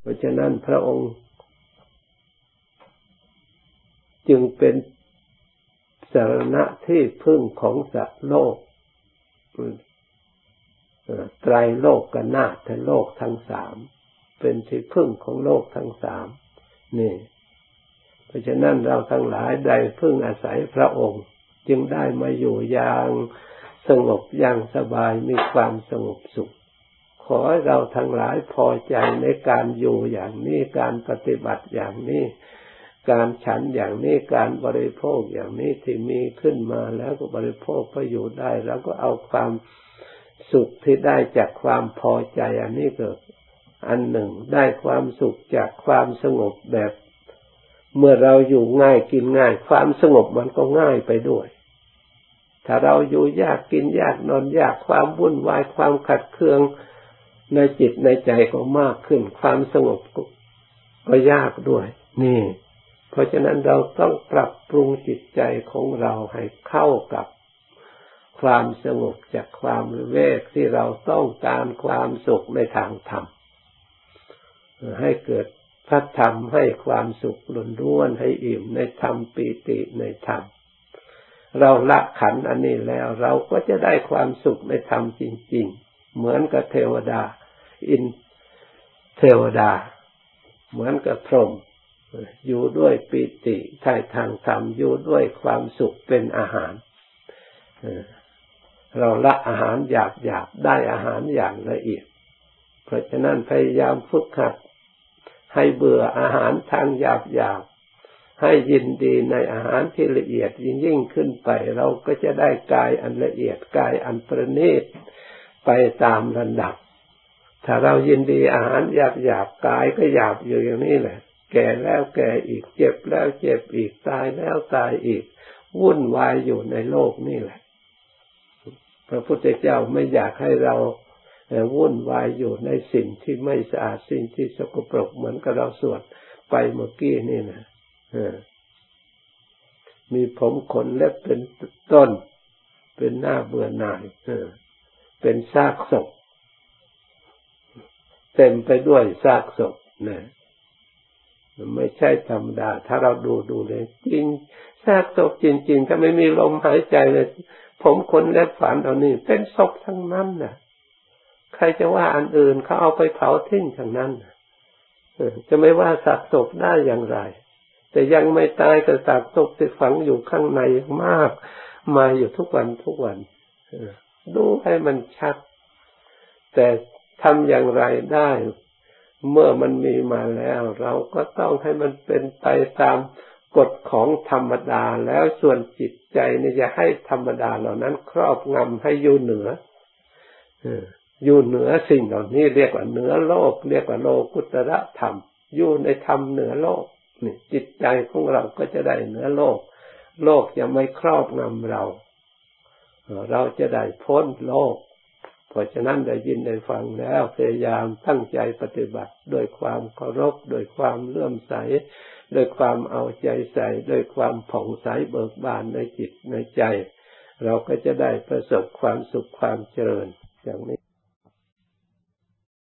เพราะฉะนั้นพระองค์จึงเป็นสรณะที่พึ่งของสัตว์โลกไตรโลกนาถโลกทั้งสามเป็นที่พึ่งของโลกทั้งสามนี่เพราะฉะนั้นเราทั้งหลายได้พึ่งอาศัยพระองค์จึงได้มาอยู่อย่างสงบอย่างสบายมีความสงบสุขขอให้เราทั้งหลายพอใจในการอยู่อย่างนี้การปฏิบัติอย่างนี้การฉันอย่างนี้การบริโภคอย่างนี้ที่มีขึ้นมาแล้วก็บริโภคก็อยู่ได้แล้วก็เอาความสุขที่ได้จากความพอใจอันนี้ก็อันหนึ่งได้ความสุขจากความสงบแบบเมื่อเราอยู่ง่ายกินง่ายความสงบมันก็ง่ายไปด้วยถ้าเราอยู่ยากกินยากนอนยากความวุ่นวายความขัดเคืองในจิตในใจก็มากขึ้นความสงบก็ยากด้วยนี่เพราะฉะนั้นเราต้องปรับปรุงจิตใจของเราให้เข้ากับความสงบจากความวิเวกที่เราต้องการความสุขในทางธรรมให้เกิดพระธรรมให้ความสุขล้วนๆให้อิ่มในธรรมปีติในธรรมเราละขันธ์อันนี้แล้วเราก็จะได้ความสุขในธรรมจริงๆเหมือนกับเทวดาเทวดาเหมือนกับพรหมอยู่ด้วยปิติได้ทางธรรมอยู่ด้วยความสุขเป็นอาหารเราละอาหารหยาบๆได้อาหารอย่างละเอียดเพราะฉะนั้นพยายามฝึกหัดให้เบื่ออาหารทางหยาบๆให้ยินดีในอาหารที่ละเอียดยิ่งขึ้นไปเราก็จะได้กายอันละเอียดกายอันประณีตไปตามลำดับถ้าเรายินดีอาหารหยาบๆกายก็หยาบอยู่อย่างนี้แหละแก่แล้วแก่อีกเจ็บแล้วเจ็บอีกตายแล้วตายอีกวุ่นวายอยู่ในโลกนี่แหละพระพุทธเจ้าไม่อยากให้เราวุ่นวายอยู่ในสิ่งที่ไม่สะอาดสิ่งที่สกปรกเหมือนกับเราสวดไปเมื่อกี้นี่นะมีผมขนเล็บเป็นต้นเป็นหน้าเบื่อหน่ายเป็นซากศพเต็มไปด้วยซากศพนะไม่ใช่ธรรมดาถ้าเราดูเลยจริงซากศพจริงๆถ้าไม่มีลมหายใจเลยผมขนเล็บฝันเหล่านี้เป็นศพทั้งนั้นน่ะใครจะว่าอันอื่นเขาเอาไปเผาทิ้งทั้งนั้นจะไม่ว่าซากศพได้อย่างไรแต่ยังไม่ตายแต่ซากศพที่ฝังอยู่ข้างในมากมาอยู่ทุกวันดูให้มันชัดแต่ทำอย่างไรได้เมื่อมันมีมาแล้วเราก็ต้องให้มันเป็นไปตามกฎของธรรมดาแล้วส่วนจิตใจเนี่ยอย่าให้ธรรมดาเหล่านั้นครอบงำให้อยู่เหนือสิ่งเหล่านี้เรียกว่าเหนือโลกเรียกว่าโลกุตระธรรมอยู่ในธรรมเหนือโลกนี่จิตใจของเราก็จะได้เหนือโลกโลกจะไม่ครอบงำเราจะได้พ้นโลกเพราะฉะนั้นได้ยินได้ฟังแล้วพยายามตั้งใจปฏิบัติด้วยความเคารพด้วยความเลื่อมใสด้วยความเอาใจใส่ด้วยความผ่องใสเบิกบานในจิตในใจเราก็จะได้ประสบความสุขความเจริญอย่างนี้